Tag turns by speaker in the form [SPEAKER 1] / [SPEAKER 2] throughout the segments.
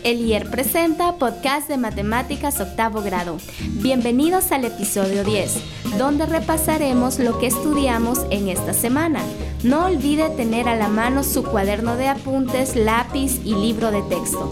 [SPEAKER 1] Elier presenta Podcast de Matemáticas Octavo Grado. Bienvenidos al episodio 10, donde repasaremos lo que estudiamos en esta semana. No olvide tener a la mano su cuaderno de apuntes, lápiz y libro de texto.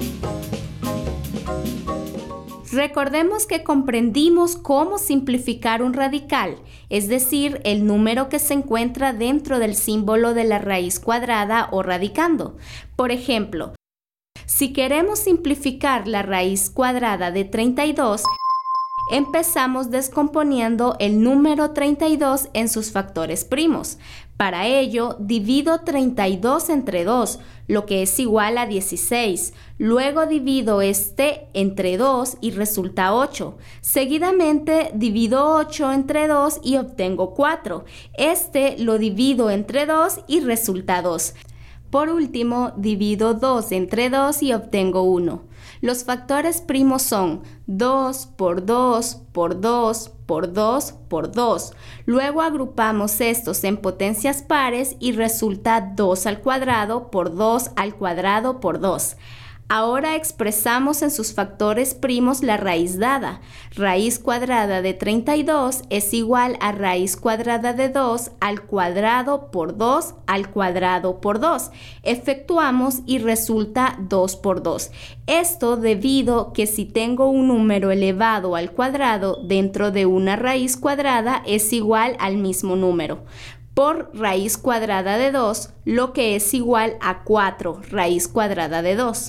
[SPEAKER 1] Recordemos que comprendimos cómo simplificar un radical, es decir, el número que se encuentra dentro del símbolo de la raíz cuadrada o radicando. Por ejemplo, si queremos simplificar la raíz cuadrada de 32, empezamos descomponiendo el número 32 en sus factores primos. Para ello, divido 32 entre 2, lo que es igual a 16. Luego divido este entre 2 y resulta 8. Seguidamente divido 8 entre 2 y obtengo 4. Este lo divido entre 2 y resulta 2. Por último, divido 2 entre 2 y obtengo 1. Los factores primos son 2 por 2 por 2 por 2 por 2. Luego agrupamos estos en potencias pares y resulta 2 al cuadrado por 2 al cuadrado por 2. Ahora expresamos en sus factores primos la raíz dada. Raíz cuadrada de 32 es igual a raíz cuadrada de 2 al cuadrado por 2 al cuadrado por 2. Efectuamos y resulta 2 por 2. Esto debido que si tengo un número elevado al cuadrado dentro de una raíz cuadrada es igual al mismo número. Por raíz cuadrada de 2, lo que es igual a 4 raíz cuadrada de 2.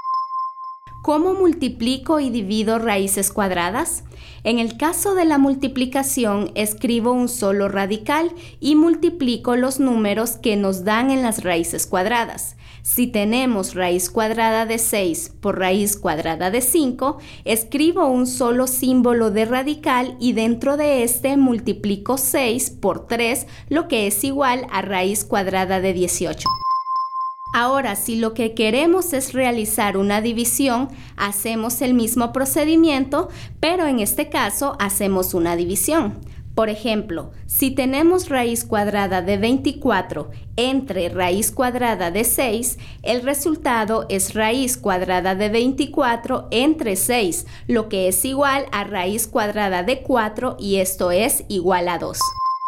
[SPEAKER 1] ¿Cómo multiplico y divido raíces cuadradas? En el caso de la multiplicación, escribo un solo radical y multiplico los números que nos dan en las raíces cuadradas. Si tenemos raíz cuadrada de 6 por raíz cuadrada de 5, escribo un solo símbolo de radical y dentro de este multiplico 6 por 3, lo que es igual a raíz cuadrada de 18. Ahora, si lo que queremos es realizar una división, hacemos el mismo procedimiento, pero en este caso hacemos una división. Por ejemplo, si tenemos raíz cuadrada de 24 entre raíz cuadrada de 6, el resultado es raíz cuadrada de 24 entre 6, lo que es igual a raíz cuadrada de 4 y esto es igual a 2.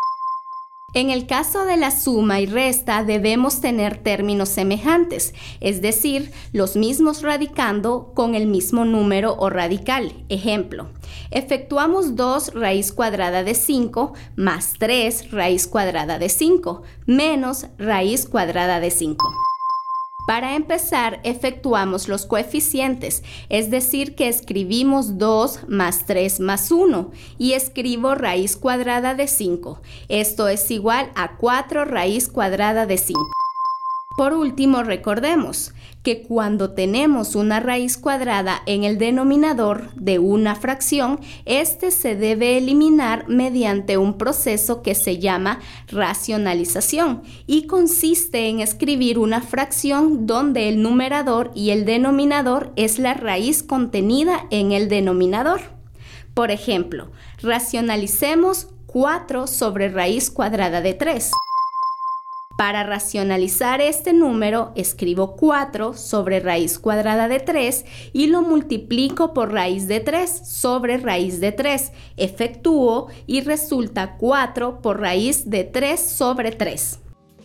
[SPEAKER 1] En el caso de la suma y resta debemos tener términos semejantes, es decir, los mismos radicando con el mismo número o radical. Ejemplo, efectuamos 2 raíz cuadrada de 5 más 3 raíz cuadrada de 5 menos raíz cuadrada de 5. Para empezar, efectuamos los coeficientes, es decir, que escribimos 2 más 3 más 1 y escribo raíz cuadrada de 5. Esto es igual a 4 raíz cuadrada de 5. Por último, recordemos que cuando tenemos una raíz cuadrada en el denominador de una fracción, este se debe eliminar mediante un proceso que se llama racionalización y consiste en escribir una fracción donde el numerador y el denominador es la raíz contenida en el denominador. Por ejemplo, racionalicemos 4 sobre raíz cuadrada de 3. Para racionalizar este número, escribo 4 sobre raíz cuadrada de 3 y lo multiplico por raíz de 3 sobre raíz de 3. Efectúo y resulta 4 por raíz de 3 sobre 3.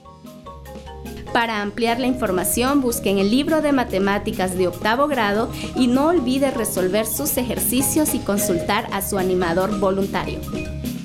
[SPEAKER 1] Para ampliar la información, busquen el libro de matemáticas de octavo grado y no olvide resolver sus ejercicios y consultar a su animador voluntario.